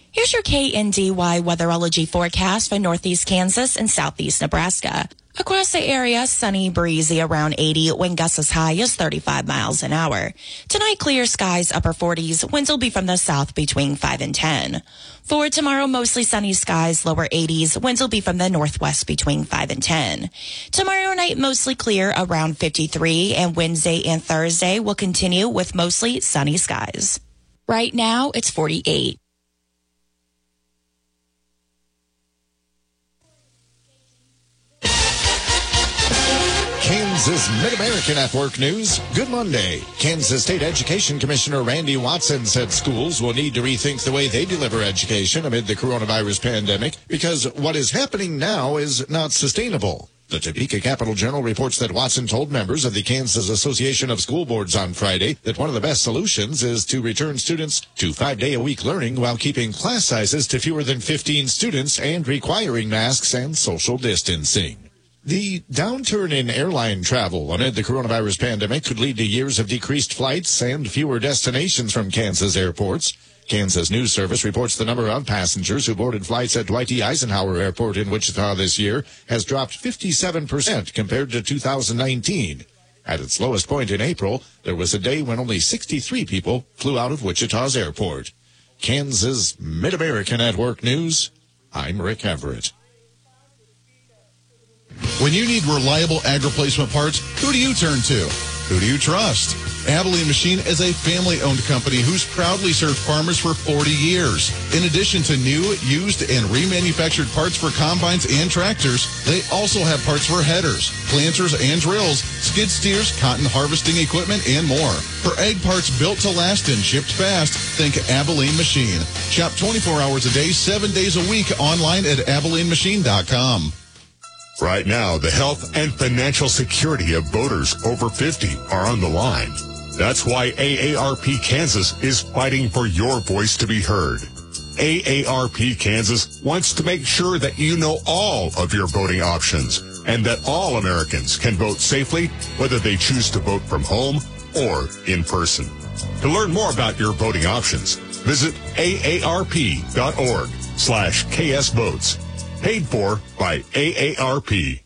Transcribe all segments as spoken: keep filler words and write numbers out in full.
Here's your K N D Y weatherology forecast for northeast Kansas and southeast Nebraska. Across the area, sunny, breezy, around eighty, wind gusts as high as thirty-five miles an hour. Tonight, clear skies, upper forties, winds will be from the south between five and ten. For tomorrow, mostly sunny skies, lower eighties, winds will be from the northwest between five and ten. Tomorrow night, mostly clear, around fifty-three, and Wednesday and Thursday will continue with mostly sunny skies. Right now, it's forty-eight. Kansas Mid-American Network News. Good Monday. Kansas State Education Commissioner Randy Watson said schools will need to rethink the way they deliver education amid the coronavirus pandemic because what is happening now is not sustainable. The Topeka Capital Journal reports that Watson told members of the Kansas Association of School Boards on Friday that one of the best solutions is to return students to five-day-a-week learning while keeping class sizes to fewer than fifteen students and requiring masks and social distancing. The downturn in airline travel amid the coronavirus pandemic could lead to years of decreased flights and fewer destinations from Kansas airports. Kansas News Service reports the number of passengers who boarded flights at Dwight D. Eisenhower Airport in Wichita this year has dropped fifty-seven percent compared to two thousand nineteen. At its lowest point in April, there was a day when only sixty-three people flew out of Wichita's airport. Kansas Mid-American Network News, I'm Rick Everett. When you need reliable ag replacement parts, who do you turn to? Who do you trust? Abilene Machine is a family-owned company who's proudly served farmers for forty years. In addition to new, used, and remanufactured parts for combines and tractors, they also have parts for headers, planters and drills, skid steers, cotton harvesting equipment, and more. For ag parts built to last and shipped fast, think Abilene Machine. Shop twenty-four hours a day, seven days a week online at abilene machine dot com. Right now, the health and financial security of voters over fifty are on the line. That's why A A R P Kansas is fighting for your voice to be heard. A A R P Kansas wants to make sure that you know all of your voting options and that all Americans can vote safely, whether they choose to vote from home or in person. To learn more about your voting options, visit A A R P dot org slash K S votes. Paid for by A A R P.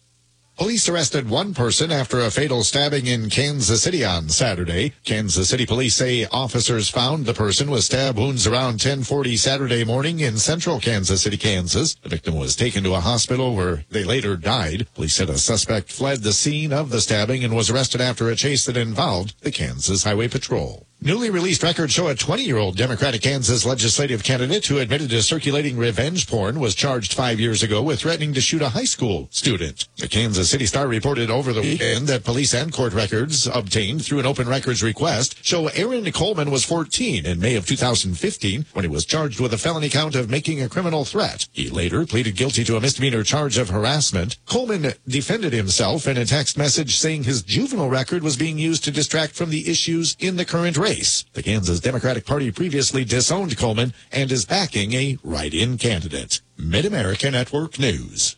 Police arrested one person after a fatal stabbing in Kansas City on Saturday. Kansas City police say officers found the person with stab wounds around ten forty Saturday morning in central Kansas City, Kansas. The victim was taken to a hospital where they later died. Police said a suspect fled the scene of the stabbing and was arrested after a chase that involved the Kansas Highway Patrol. Newly released records show a twenty-year-old Democratic Kansas legislative candidate who admitted to circulating revenge porn was charged five years ago with threatening to shoot a high school student. The Kansas City Star reported over the weekend that police and court records obtained through an open records request show Aaron Coleman was fourteen in May of two thousand fifteen when he was charged with a felony count of making a criminal threat. He later pleaded guilty to a misdemeanor charge of harassment. Coleman defended himself in a text message saying his juvenile record was being used to distract from the issues in the current race. The Kansas Democratic Party previously disowned Coleman and is backing a write-in candidate. Mid-America Network News.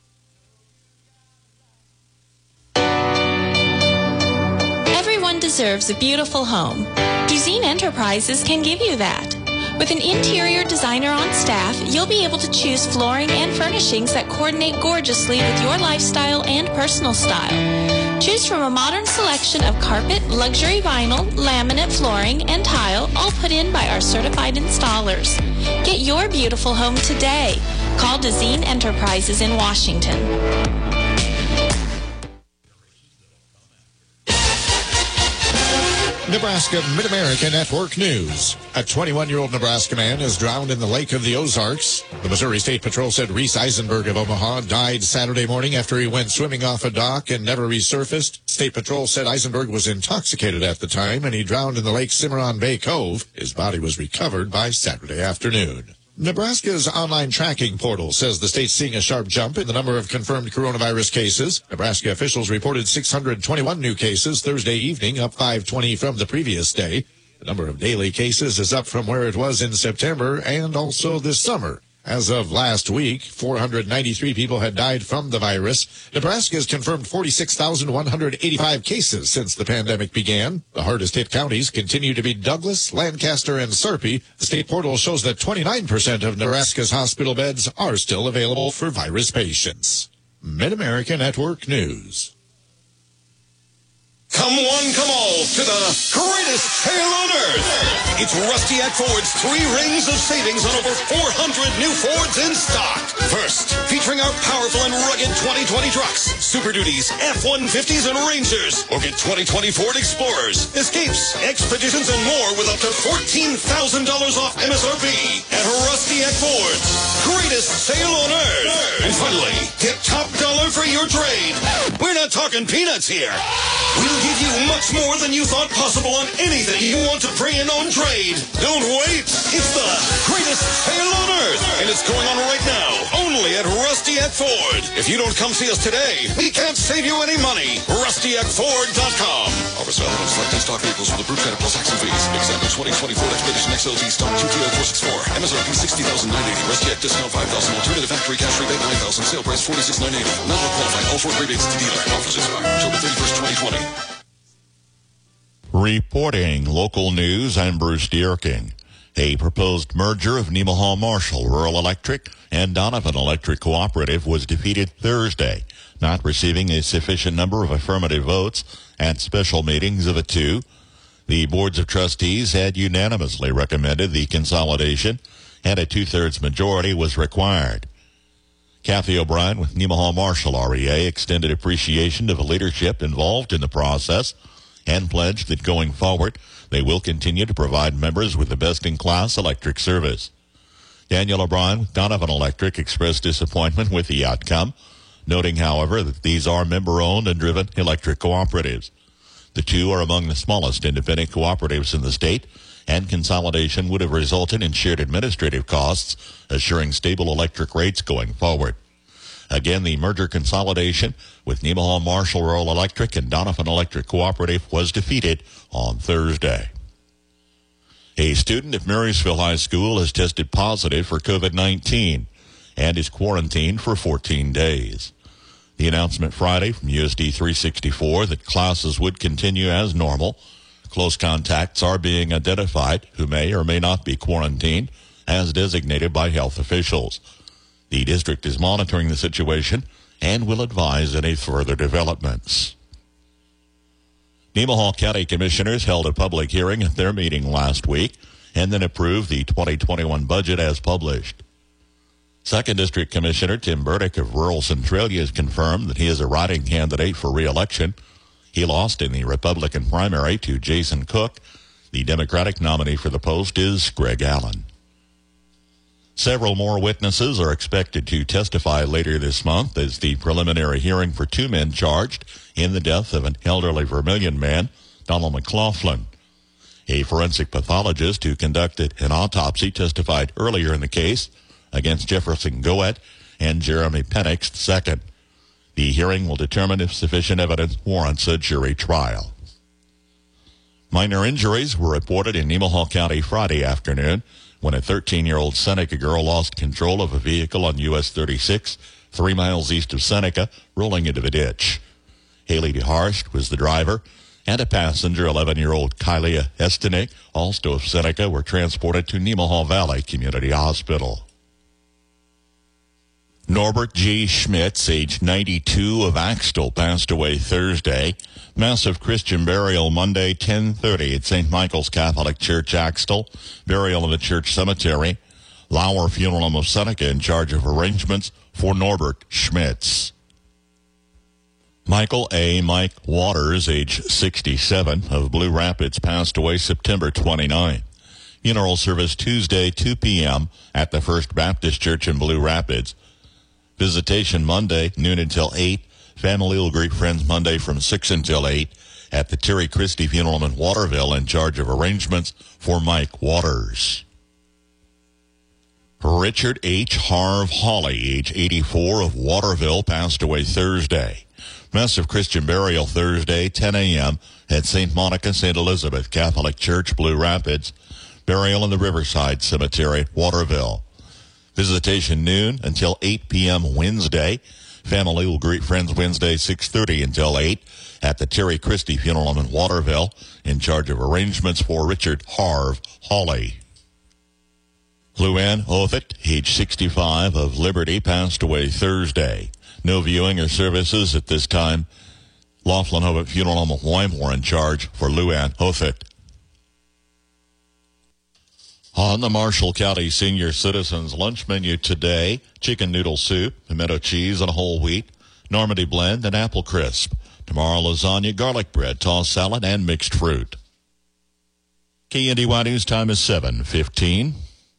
Everyone deserves a beautiful home. Duzine Enterprises can give you that. With an interior designer on staff, you'll be able to choose flooring and furnishings that coordinate gorgeously with your lifestyle and personal style. Choose from a modern selection of carpet, luxury vinyl, laminate flooring, and tile, all put in by our certified installers. Get your beautiful home today. Call Duzine Enterprises in Washington. Nebraska Mid-America Network News. A twenty-one-year-old Nebraska man is drowned in the lake of the Ozarks. The Missouri State Patrol said Reese Eisenberg of Omaha died Saturday morning after he went swimming off a dock and never resurfaced. State Patrol said Eisenberg was intoxicated at the time and he drowned in the lake Cimarron Bay Cove. His body was recovered by Saturday afternoon. Nebraska's online tracking portal says the state's seeing a sharp jump in the number of confirmed coronavirus cases. Nebraska officials reported six hundred twenty-one new cases Thursday evening, up five twenty from the previous day. The number of daily cases is up from where it was in September and also this summer. As of last week, four hundred ninety-three people had died from the virus. Nebraska has confirmed forty-six thousand one hundred eighty-five cases since the pandemic began. The hardest hit counties continue to be Douglas, Lancaster, and Sarpy. The state portal shows that twenty-nine percent of Nebraska's hospital beds are still available for virus patients. Mid-America Network News. Come one, come all, to the greatest sale on earth. It's Rusty at Ford's three rings of savings on over four hundred new Fords in stock. First, featuring our powerful and rugged twenty twenty trucks, Super Duties, F one fifties, and Rangers. Or get twenty twenty Ford Explorers, Escapes, Expeditions, and more with up to fourteen thousand dollars off M S R P at Rusty at Ford's greatest sale on earth. And finally, get top dollar for your trade. We're not talking peanuts here. We'll give you much more than you thought possible on anything you want to bring in on trade. Don't wait. It's the greatest sale on earth. And it's going on right now, only at Rusty at Ford. If you don't come see us today, we can't save you any money. Rusty at Ford dot com. Offers valid on select stock vehicles with approved credit plus tax and fees. Example twenty twenty Ford Expedition X L T stock Q T L four sixty-four. M S R P sixty thousand nine hundred eighty. Rusty at discount five thousand. Alternative factory cash rebate nine thousand. Sale price forty-six thousand nine hundred eighty. Not all qualified. All Ford rebates to dealer. Offers expire October thirty-first, twenty twenty. Reporting local news, I'm Bruce Dierking. A proposed merger of Nemaha Marshall Rural Electric and Donovan Electric Cooperative was defeated Thursday, not receiving a sufficient number of affirmative votes at special meetings of the two. The boards of trustees had unanimously recommended the consolidation, and a two-thirds majority was required. Kathy O'Brien with Nemaha Marshall R E A extended appreciation to the leadership involved in the process and pledged that going forward, they will continue to provide members with the best-in-class electric service. Daniel O'Brien with Donovan Electric expressed disappointment with the outcome, noting, however, that these are member-owned and driven electric cooperatives. The two are among the smallest independent cooperatives in the state, and consolidation would have resulted in shared administrative costs, assuring stable electric rates going forward. Again, the merger consolidation with Nemaha Marshall Rural Electric and Donovan Electric Cooperative was defeated on Thursday. A student at Marysville High School has tested positive for covid nineteen and is quarantined for fourteen days. The announcement Friday from U S D three sixty-four that classes would continue as normal. Close contacts are being identified who may or may not be quarantined as designated by health officials. The district is monitoring the situation and will advise any further developments. Nemaha County Commissioners held a public hearing at their meeting last week and then approved the twenty twenty-one budget as published. Second District Commissioner Tim Burdick of rural Centralia has confirmed that he is a riding candidate for re-election. He lost in the Republican primary to Jason Cook. The Democratic nominee for the post is Greg Allen. Several more witnesses are expected to testify later this month as the preliminary hearing for two men charged in the death of an elderly Vermilion man, Donald McLaughlin. A forensic pathologist who conducted an autopsy testified earlier in the case against Jefferson Goet and Jeremy Penix the second. The hearing will determine if sufficient evidence warrants a jury trial. Minor injuries were reported in Nemaha County Friday afternoon when a thirteen-year-old Seneca girl lost control of a vehicle on U S thirty-six, three miles east of Seneca, rolling into the ditch. Haley DeHarst was the driver, and a passenger, eleven-year-old Kylia Estenik, also of Seneca, were transported to Nemaha Valley Community Hospital. Norbert G. Schmitz, age ninety-two, of Axtell, passed away Thursday. Massive Christian burial Monday, ten thirty at Saint Michael's Catholic Church, Axtell. Burial in the church cemetery. Lauer Funeral Home of Seneca in charge of arrangements for Norbert Schmitz. Michael A. Mike Waters, age sixty-seven, of Blue Rapids, passed away September twenty-ninth. Funeral service Tuesday, two p.m. at the First Baptist Church in Blue Rapids. Visitation Monday, noon until eight. Family will greet friends Monday from six until eight at the Terry Christie Funeral Home in Waterville in charge of arrangements for Mike Waters. Richard H. Harv Hawley, age eighty-four, of Waterville, passed away Thursday. Massive Christian burial Thursday, ten a.m. at Saint Monica Saint Elizabeth Catholic Church, Blue Rapids. Burial in the Riverside Cemetery, Waterville. Visitation noon until eight p.m. Wednesday. Family will greet friends Wednesday, six thirty until eight at the Terry Christie Funeral Home in Waterville, in charge of arrangements for Richard Harv Hawley. Luann Othit, age sixty-five, of Liberty, passed away Thursday. No viewing or services at this time. Laughlin Hovitt Funeral Home of Wymore in charge for Luann Othit. On the Marshall County Senior Citizens lunch menu today, chicken noodle soup, pimento cheese and whole wheat, Normandy blend, and apple crisp. Tomorrow, lasagna, garlic bread, tossed salad, and mixed fruit. K N D Y News time is seven fifteen.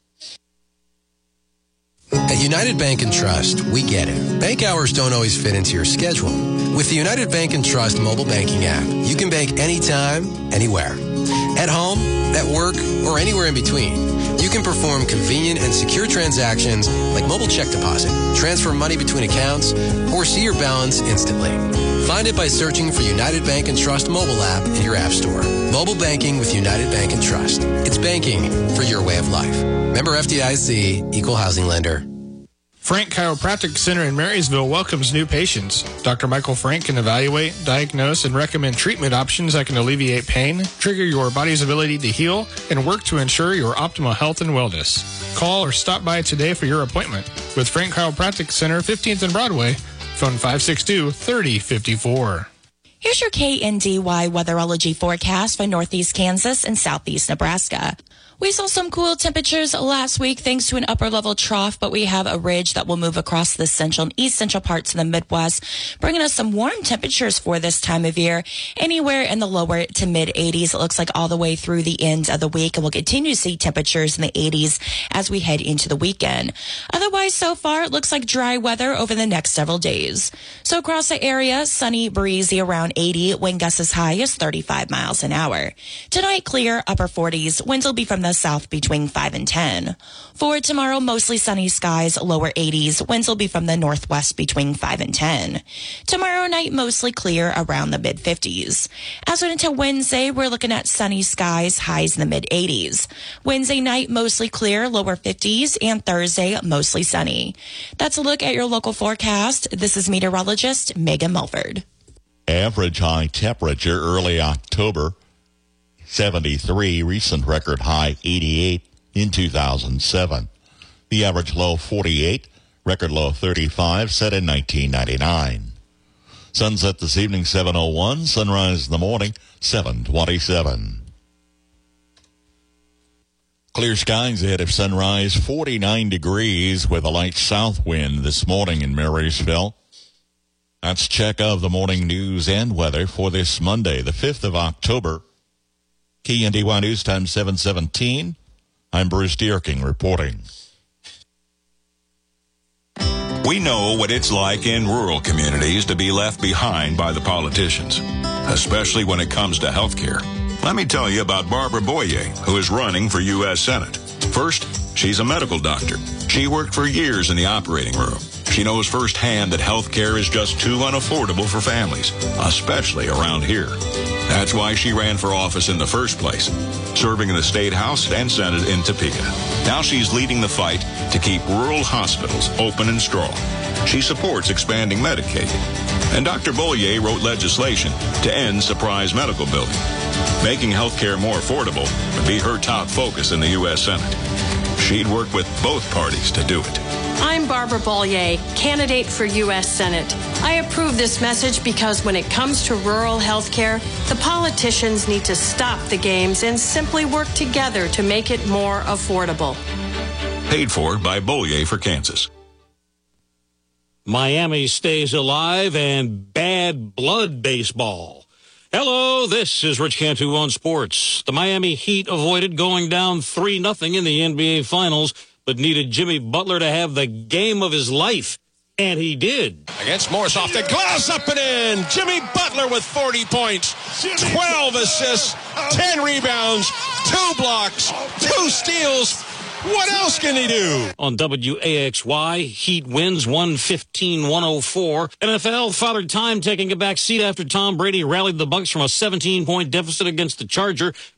At United Bank and Trust, we get it. Bank hours don't always fit into your schedule. With the United Bank and Trust mobile banking app, you can bank anytime, anywhere. At home, at work, or anywhere in between. You can perform convenient and secure transactions like mobile check deposit, transfer money between accounts, or see your balance instantly. Find it by searching for United Bank and Trust mobile app in your app store. Mobile banking with United Bank and Trust. It's banking for your way of life. Member F D I C, Equal Housing Lender. Frank Chiropractic Center in Marysville welcomes new patients. Doctor Michael Frank can evaluate, diagnose, and recommend treatment options that can alleviate pain, trigger your body's ability to heal, and work to ensure your optimal health and wellness. Call or stop by today for your appointment. With Frank Chiropractic Center, fifteenth and Broadway, phone five six two, three oh five four. Here's your K N D Y weatherology forecast for northeast Kansas and southeast Nebraska. We saw some cool temperatures last week thanks to an upper level trough, but we have a ridge that will move across the central and east central parts of the Midwest, bringing us some warm temperatures for this time of year, anywhere in the lower to mid eighties. It looks like all the way through the end of the week, and we'll continue to see temperatures in the eighties as we head into the weekend. Otherwise, so far, it looks like dry weather over the next several days. So across the area, sunny, breezy around eighty, wind gusts as high as thirty-five miles an hour. Tonight, clear, upper forties. Winds will be from the south between five and ten. For tomorrow, mostly sunny skies, lower eighties. Winds will be from the northwest between five and ten. Tomorrow night, mostly clear around the mid fifties. As we into Wednesday, we're looking at sunny skies, highs in the mid eighties. Wednesday night, mostly clear, lower fifties, and Thursday, mostly sunny. That's a look at your local forecast. This is meteorologist Megan Mulford. Average high temperature early October, seventy-three, recent record high eighty-eight in two thousand seven. The average low forty-eight, record low thirty-five, set in nineteen ninety-nine. Sunset this evening seven oh one, sunrise in the morning seven twenty-seven. Clear skies ahead of sunrise, forty-nine degrees with a light south wind this morning in Marysville. That's check of the morning news and weather for this Monday, the fifth of October. K N D Y News time seven seventeen. I'm Bruce Dierking reporting. We know what it's like in rural communities to be left behind by the politicians, especially when it comes to health care. Let me tell you about Barbara Boyer, who is running for U S Senate. First, she's a medical doctor. She worked for years in the operating room. She knows firsthand that health care is just too unaffordable for families, especially around here. That's why she ran for office in the first place, serving in the State House and Senate in Topeka. Now she's leading the fight to keep rural hospitals open and strong. She supports expanding Medicaid. And Doctor Boyer wrote legislation to end surprise medical billing. Making health care more affordable would be her top focus in the U S Senate. She'd work with both parties to do it. I'm Barbara Bollier, candidate for U S Senate. I approve this message because when it comes to rural health care, the politicians need to stop the games and simply work together to make it more affordable. Paid for by Bollier for Kansas. Miami stays alive and bad blood baseball. Hello, this is Rich Cantu on sports. The Miami Heat avoided going down three nothing in the N B A Finals, but needed Jimmy Butler to have the game of his life, and he did. Against Morris off the glass, up and in. Jimmy Butler with forty points, twelve assists, ten rebounds, two blocks, two steals. What else can he do? On W A X Y, Heat wins one fifteen one oh four. N F L, Father Time taking a back seat after Tom Brady rallied the Bucs from a seventeen-point deficit against the Charger.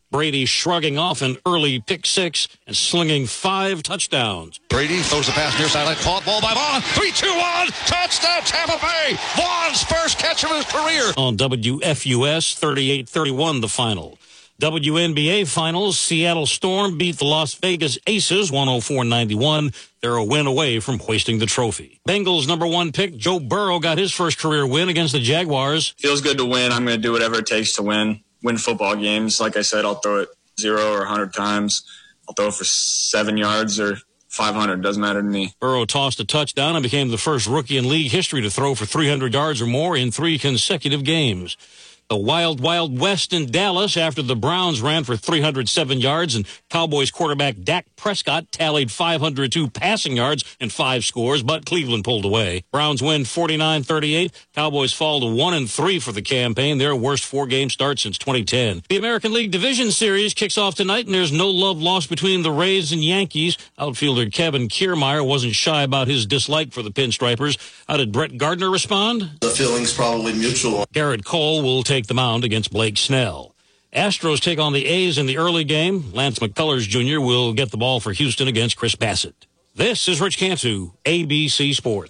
Brady shrugging off an early pick six and slinging five touchdowns. Brady throws the pass near sideline, caught ball by Vaughn. three two one, touchdown Tampa Bay. Vaughn's first catch of his career. On W F U S, thirty-eight thirty-one the final. W N B A Finals, Seattle Storm beat the Las Vegas Aces one oh four ninety-one. They're a win away from hoisting the trophy. Bengals number one pick Joe Burrow got his first career win against the Jaguars. Feels good to win. I'm going to do whatever it takes to win. Win football games. Like I said, I'll throw it zero or one hundred times. I'll throw it for seven yards or five hundred. Doesn't matter to me. Burrow tossed a touchdown and became the first rookie in league history to throw for three hundred yards or more in three consecutive games. The Wild Wild West in Dallas after the Browns ran for three hundred seven yards and Cowboys quarterback Dak Prescott tallied five hundred two passing yards and five scores, but Cleveland pulled away. Browns win forty-nine thirty-eight. Cowboys fall to one and three for the campaign, their worst four-game start since twenty ten. The American League Division Series kicks off tonight, and there's no love lost between the Rays and Yankees. Outfielder Kevin Kiermaier wasn't shy about his dislike for the Pinstripers. How did Brett Gardner respond? The feeling's probably mutual. Garrett Cole will take the mound against Blake Snell. Astros take on the A's in the early game. Lance McCullers Junior will get the ball for Houston against Chris Bassett. This is Rich Cantu, A B C Sports.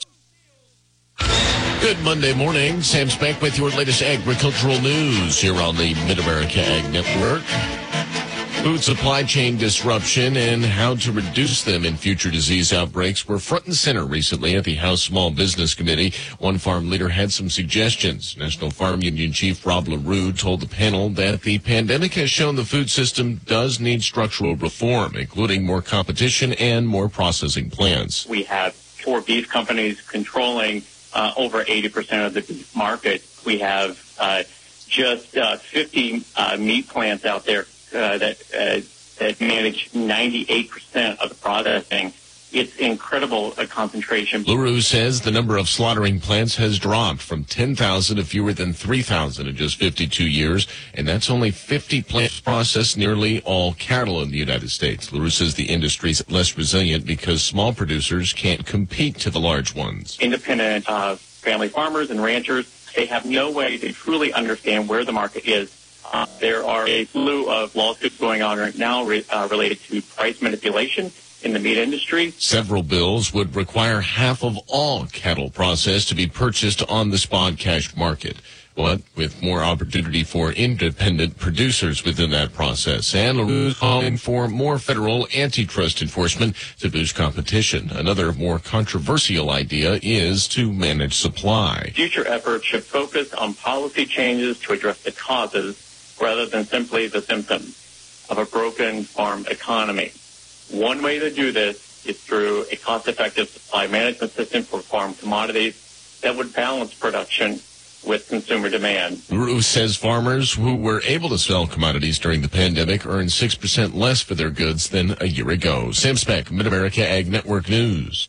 Good Monday morning. Sam Spank with your latest agricultural news here on the Mid-America Ag Network. Food supply chain disruption and how to reduce them in future disease outbreaks were front and center recently at the House Small Business Committee. One farm leader had some suggestions. National Farm Union Chief Rob LaRue told the panel that the pandemic has shown the food system does need structural reform, including more competition and more processing plants. We have four beef companies controlling uh, over eighty percent of the beef market. We have uh, just uh, fifty uh, meat plants out there Uh, that uh, that manage ninety-eight percent of the processing. It's incredible a concentration. LaRue says the number of slaughtering plants has dropped from ten thousand to fewer than three thousand in just fifty-two years, and that's only fifty plants process nearly all cattle in the United States. LaRue says the industry is less resilient because small producers can't compete to the large ones. Independent uh, family farmers and ranchers, they have no way to truly understand where the market is. Uh, there are a slew of lawsuits going on right now re- uh, related to price manipulation in the meat industry. Several bills would require half of all cattle processed to be purchased on the spot cash market, but with more opportunity for independent producers within that process. And LaRue is calling for more federal antitrust enforcement to boost competition. Another more controversial idea is to manage supply. Future efforts should focus on policy changes to address the causes rather than simply the symptoms of a broken farm economy. One way to do this is through a cost-effective supply management system for farm commodities that would balance production with consumer demand. LaRue says farmers who were able to sell commodities during the pandemic earned six percent less for their goods than a year ago. Sam Speck, Mid-America Ag Network News.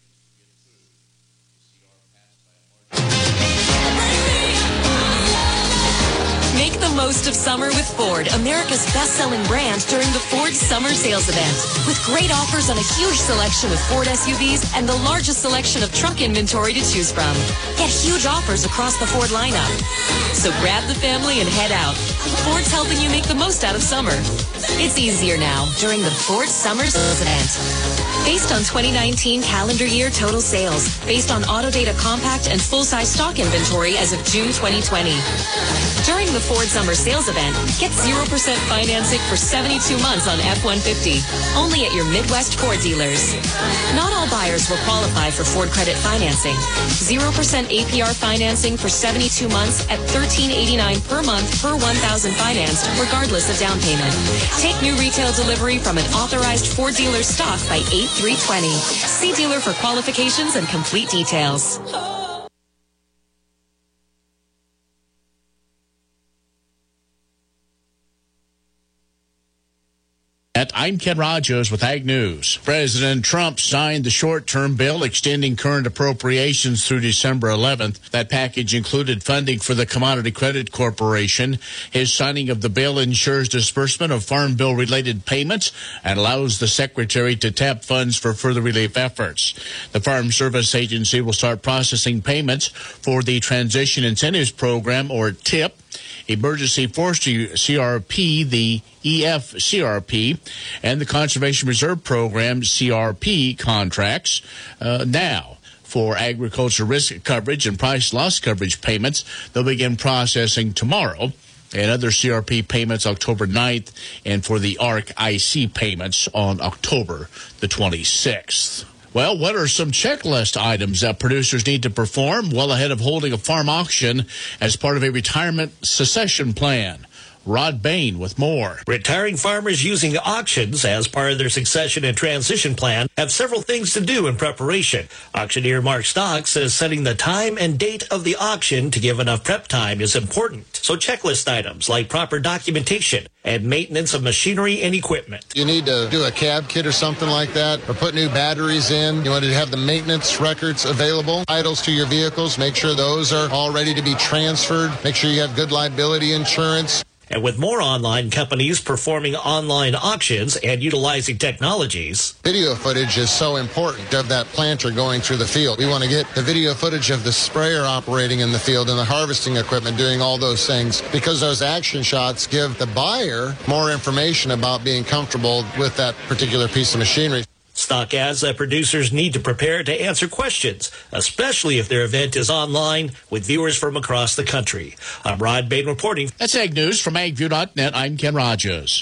Make the most of summer with Ford, America's best-selling brand, during the Ford Summer Sales Event. With great offers on a huge selection of Ford S U Vs and the largest selection of truck inventory to choose from. Get huge offers across the Ford lineup. So grab the family and head out. Ford's helping you make the most out of summer. It's easier now during the Ford Summer Sales Event. Based on twenty nineteen calendar year total sales, based on Autodata compact and full-size stock inventory as of June twenty twenty. During the Ford Summer Sales Event, get zero percent financing for seventy-two months on F one fifty. Only at your Midwest Ford dealers. Not all buyers will qualify for Ford credit financing. zero percent A P R financing for seventy-two months at thirteen eighty-nine per month per one thousand financed, regardless of down payment. Take new retail delivery from an authorized Ford dealer stock by eight three twenty. See dealer for qualifications and complete details. I'm Ken Rogers with Ag News. President Trump signed the short-term bill extending current appropriations through December eleventh. That package included funding for the Commodity Credit Corporation. His signing of the bill ensures disbursement of Farm Bill-related payments and allows the Secretary to tap funds for further relief efforts. The Farm Service Agency will start processing payments for the Transition Incentives Program, or TIP, Emergency Forestry C R P, the E F C R P, and the Conservation Reserve Program C R P contracts uh, now. For agriculture risk coverage and price loss coverage payments, they'll begin processing tomorrow. And other C R P payments October ninth, and for the A R C I C payments on October the twenty-sixth. Well, what are some checklist items that producers need to perform well ahead of holding a farm auction as part of a retirement succession plan? Rod Bain with more. Retiring farmers using auctions as part of their succession and transition plan have several things to do in preparation. Auctioneer Mark Stock says setting the time and date of the auction to give enough prep time is important. So checklist items like proper documentation and maintenance of machinery and equipment. You need to do a cab kit or something like that, or put new batteries in. You want to have the maintenance records available. Titles to your vehicles, make sure those are all ready to be transferred. Make sure you have good liability insurance. And with more online companies performing online auctions and utilizing technologies, video footage is so important of that planter going through the field. We want to get the video footage of the sprayer operating in the field and the harvesting equipment doing all those things, because those action shots give the buyer more information about being comfortable with that particular piece of machinery. Stock adds that producers need to prepare to answer questions, especially if their event is online with viewers from across the country. I'm Rod Bain reporting. That's Ag News from ag view dot net. I'm Ken Rogers.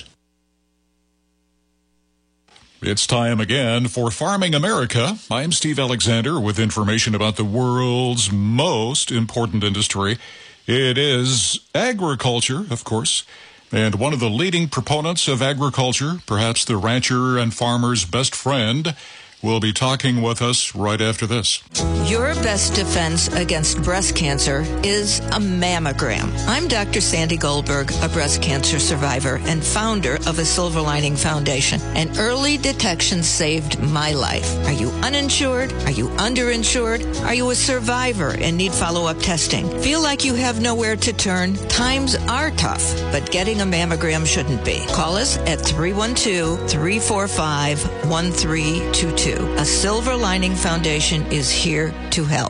It's time again for Farming America. I'm Steve Alexander with information about the world's most important industry. It is agriculture, of course. And one of the leading proponents of agriculture, perhaps the rancher and farmer's best friend, will be talking with us right after this. Your best defense against breast cancer is a mammogram. I'm Doctor Sandy Goldberg, a breast cancer survivor and founder of a Silver Lining Foundation. And early detection saved my life. Are you uninsured? Are you underinsured? Are you a survivor and need follow-up testing? Feel like you have nowhere to turn? Times are tough, but getting a mammogram shouldn't be. Call us at three one two, three four five, one three two two. A Silver Lining Foundation is here to help.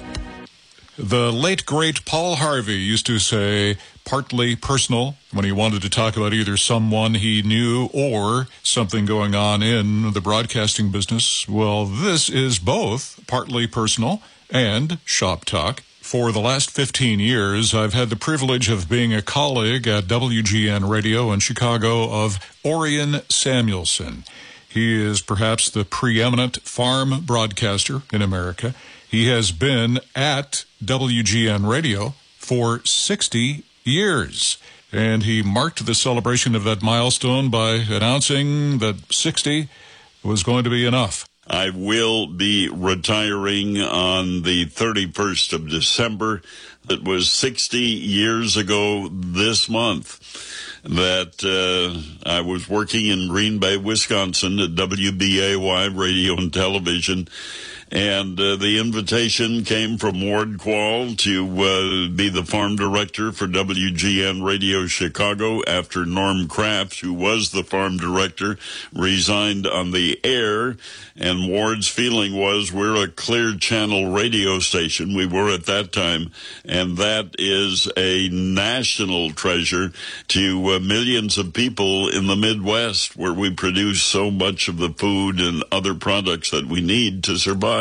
The late, great Paul Harvey used to say, partly personal, when he wanted to talk about either someone he knew or something going on in the broadcasting business. Well, this is both partly personal and shop talk. For the last fifteen years, I've had the privilege of being a colleague at W G N Radio in Chicago of Orion Samuelson. He is perhaps the preeminent farm broadcaster in America. He has been at W G N Radio for sixty years. And he marked the celebration of that milestone by announcing that sixty was going to be enough. I will be retiring on the thirty-first of December. It was sixty years ago this month that uh, I was working in Green Bay, Wisconsin at W B A Y Radio and Television. And uh, the invitation came from Ward Quall to uh, be the farm director for W G N Radio Chicago after Norm Kraft, who was the farm director, resigned on the air. And Ward's feeling was, we're a clear channel radio station. We were at that time. And that is a national treasure to uh, millions of people in the Midwest, where we produce so much of the food and other products that we need to survive.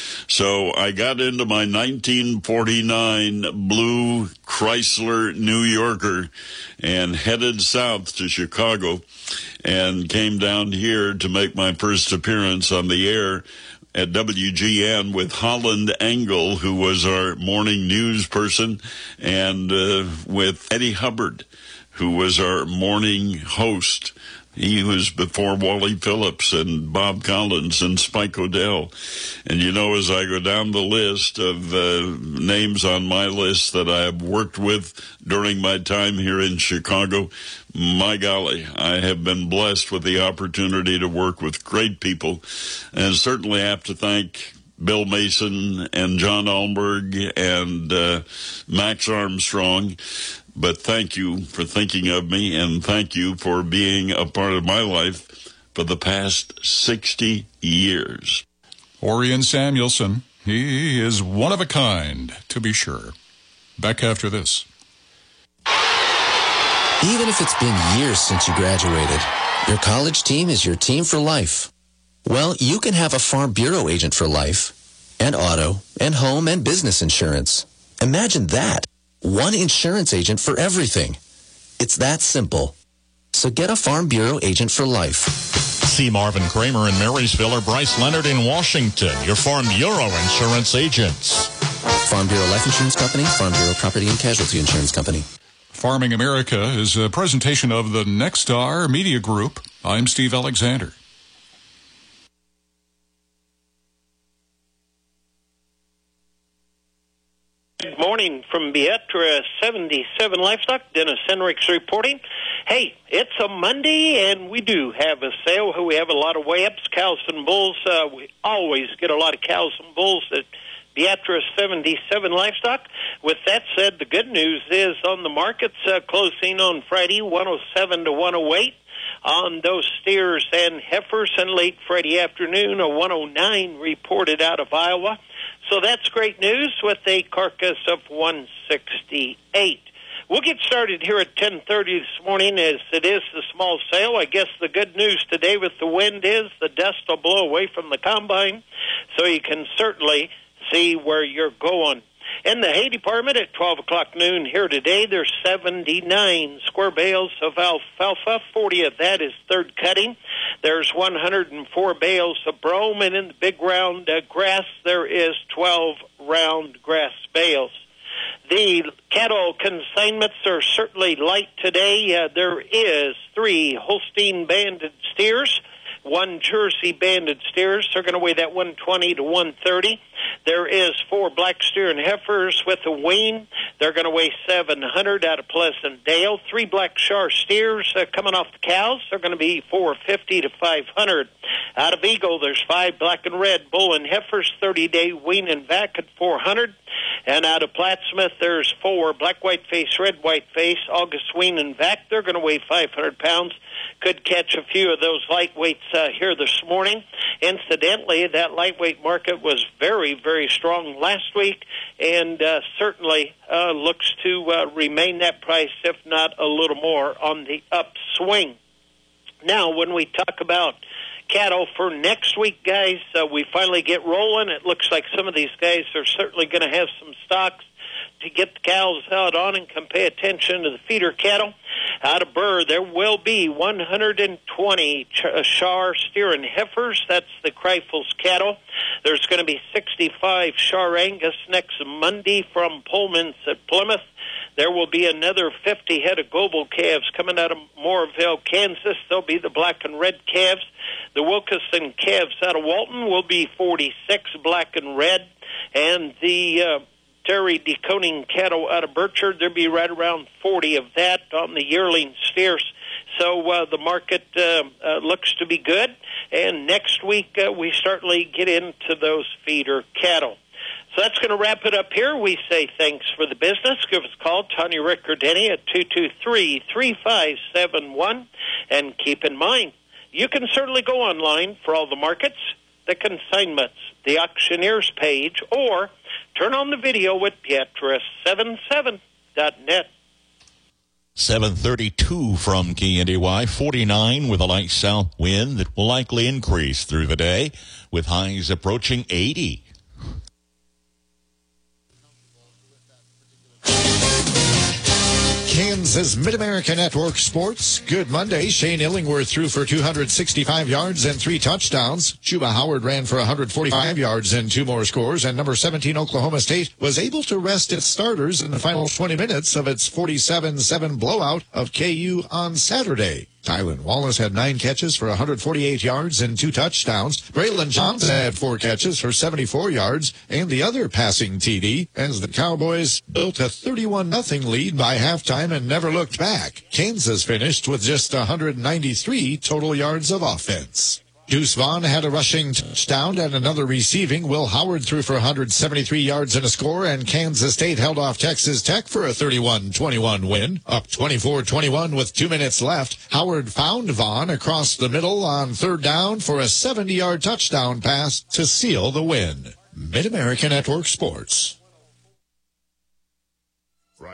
So I got into my nineteen forty-nine blue Chrysler New Yorker and headed south to Chicago and came down here to make my first appearance on the air at W G N with Holland Engel, who was our morning news person, and uh, with Eddie Hubbard, who was our morning host. He was before Wally Phillips and Bob Collins and Spike O'Dell. And, you know, as I go down the list of uh, names on my list that I have worked with during my time here in Chicago, my golly, I have been blessed with the opportunity to work with great people, and certainly have to thank Bill Mason and John Alberg and uh, Max Armstrong. But thank you for thinking of me, and thank you for being a part of my life for the past sixty years. Orion Samuelson, he is one of a kind, to be sure. Back after this. Even if it's been years since you graduated, your college team is your team for life. Well, you can have a Farm Bureau agent for life, and auto, and home, and business insurance. Imagine that. One insurance agent for everything. It's that simple. So get a Farm Bureau agent for life. See Marvin Kramer in Marysville or Bryce Leonard in Washington, your Farm Bureau insurance agents. Farm Bureau Life Insurance Company, Farm Bureau Property and Casualty Insurance Company. Farming America is a presentation of the Nexstar Media Group. I'm Steve Alexander. Good morning from Beatrice seventy-seven Livestock. Dennis Henricks reporting. Hey, it's a Monday, and we do have a sale. We have a lot of weigh-ups, cows and bulls. Uh, we always get a lot of cows and bulls at Beatrice seventy-seven Livestock. With that said, the good news is on the markets uh, closing on Friday, one oh seven to one oh eight. On those steers and heifers, and late Friday afternoon, a one oh nine reported out of Iowa. So that's great news with a carcass of one sixty-eight. We'll get started here at ten thirty this morning as it is the small sale. I guess the good news today with the wind is the dust will blow away from the combine, so you can certainly see where you're going. In the hay department at twelve o'clock noon here today, there's seventy-nine square bales of alfalfa. forty of that is third cutting. There's one hundred four bales of brome, and in the big round uh, grass, there is twelve round grass bales. The cattle consignments are certainly light today. Uh, there is three Holstein banded steers, one Jersey banded steers. They're going to weigh that one twenty to one thirty. There is four black steer and heifers with a wean. They're going to weigh seven hundred out of Pleasant Dale. Three black Shar steers uh, coming off the cows. They're going to be four fifty to five hundred. Out of Eagle, there's five black and red bull and heifers, thirty-day wean and vac at four hundred. And out of Plattsmouth, there's four black white face, red white face, August wean and vac. They're going to weigh five hundred pounds. Could catch a few of those lightweights uh, here this morning. Incidentally, that lightweight market was very, very strong last week, and uh, certainly uh, looks to uh, remain that price, if not a little more, on the upswing. Now, when we talk about cattle for next week, guys, uh, we finally get rolling. It looks like some of these guys are certainly going to have some stocks to get the cows out on and can pay attention to the feeder cattle. Out of Burr, there will be one hundred twenty ch- Shar steer and heifers. That's the Kreifels cattle. There's going to be sixty-five Shar Angus next Monday from Pullman's at Plymouth. There will be another fifty head of Goble calves coming out of Moorville, Kansas. They'll be the black and red calves. The Wilkeson calves out of Walton will be forty-six black and red. And the uh, Terry deconing cattle out of Burchard, there'll be right around forty of that on the yearling steers. So uh, the market uh, uh, looks to be good. And next week uh, we certainly get into those feeder cattle. So that's going to wrap it up here. We say thanks for the business. Give us a call, Tanya Rick or Denny at two two three, three five seven one. And keep in mind, you can certainly go online for all the markets, the consignments, the auctioneers page, or turn on the video with Beatrice seventy-seven dot net. seven thirty-two from K N D Y, forty-nine with a light south wind that will likely increase through the day with highs approaching eighty. Kansas Mid-America Network Sports. Good Monday. Shane Illingworth threw for two hundred sixty-five yards and three touchdowns. Chuba Howard ran for one hundred forty-five yards and two more scores. And number seventeen, Oklahoma State, was able to rest its starters in the final twenty minutes of its forty-seven seven blowout of K U on Saturday. Tylen Wallace had nine catches for one hundred forty-eight yards and two touchdowns. Braylon Johnson had four catches for seventy-four yards and the other passing T D as the Cowboys built a thirty-one nothing lead by halftime and never looked back. Kansas finished with just one hundred ninety-three total yards of offense. Deuce Vaughn had a rushing touchdown and another receiving. Will Howard threw for one hundred seventy-three yards and a score, and Kansas State held off Texas Tech for a thirty-one twenty-one win. Up twenty-four twenty-one with two minutes left. Howard found Vaughn across the middle on third down for a seventy-yard touchdown pass to seal the win. Mid-America Network Sports. Friday.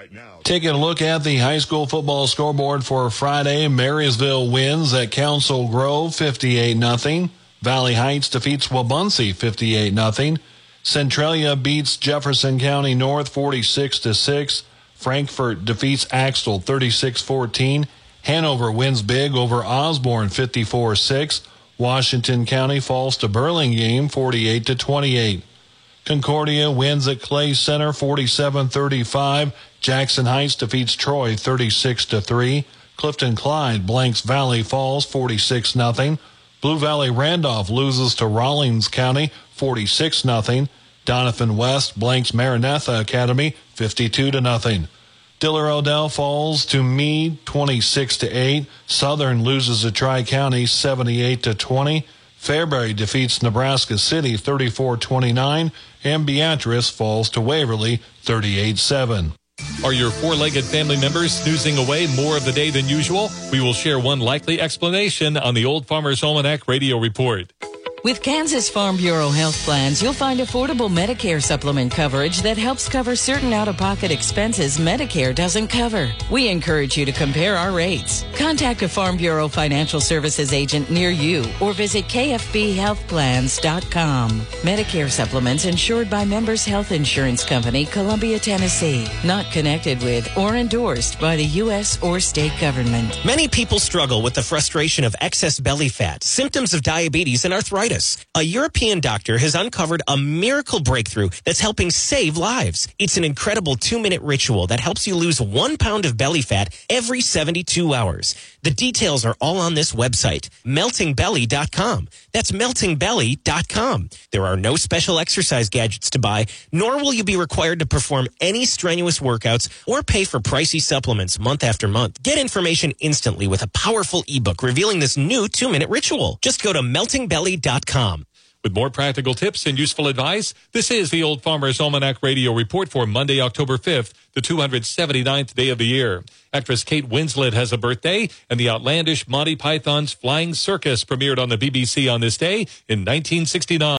right now. Taking a look at the high school football scoreboard for Friday, Marysville wins at Council Grove fifty-eight nothing. Valley Heights defeats Wabunsee fifty-eight nothing. Centralia beats Jefferson County North forty-six to six. Frankfort defeats Axtell thirty-six fourteen. Hanover wins big over Osborne fifty-four six. Washington County falls to Burlingame forty-eight to twenty-eight. Concordia wins at Clay Center forty-seven thirty-five. Jackson Heights defeats Troy thirty-six to three. Clifton Clyde blanks Valley Falls forty-six nothing. Blue Valley Randolph loses to Rawlins County forty-six nothing. Donovan West blanks Maranatha Academy fifty-two to nothing. Diller Odell falls to Meade twenty-six to eight. Southern loses to Tri-County seventy-eight to twenty. Fairbury defeats Nebraska City thirty-four twenty-nine. And Beatrice falls to Waverly thirty-eight seven. Are your four-legged family members snoozing away more of the day than usual? We will share one likely explanation on the Old Farmer's Almanac Radio Report. With Kansas Farm Bureau health plans, you'll find affordable Medicare supplement coverage that helps cover certain out-of-pocket expenses Medicare doesn't cover. We encourage you to compare our rates. Contact a Farm Bureau Financial Services agent near you or visit K F B health plans dot com. Medicare supplements insured by Members Health Insurance Company, Columbia, Tennessee. Not connected with or endorsed by the U S or state government. Many people struggle with the frustration of excess belly fat, symptoms of diabetes, and arthritis. A European doctor has uncovered a miracle breakthrough that's helping save lives. It's an incredible two-minute ritual that helps you lose one pound of belly fat every seventy-two hours. The details are all on this website, melting belly dot com. That's melting belly dot com. There are no special exercise gadgets to buy, nor will you be required to perform any strenuous workouts or pay for pricey supplements month after month. Get information instantly with a powerful ebook revealing this new two-minute ritual. Just go to melting belly dot com. With more practical tips and useful advice, this is the Old Farmer's Almanac Radio Report for Monday, October fifth, the two hundred seventy-ninth day of the year. Actress Kate Winslet has a birthday, and the outlandish Monty Python's Flying Circus premiered on the B B C on this day in nineteen sixty-nine.